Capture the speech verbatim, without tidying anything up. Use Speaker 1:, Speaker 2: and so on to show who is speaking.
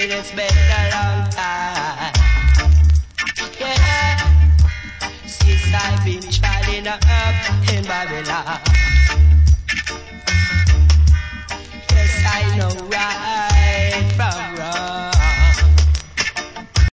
Speaker 1: It's been a long time. Yeah, since I've been traveling up in Babylon.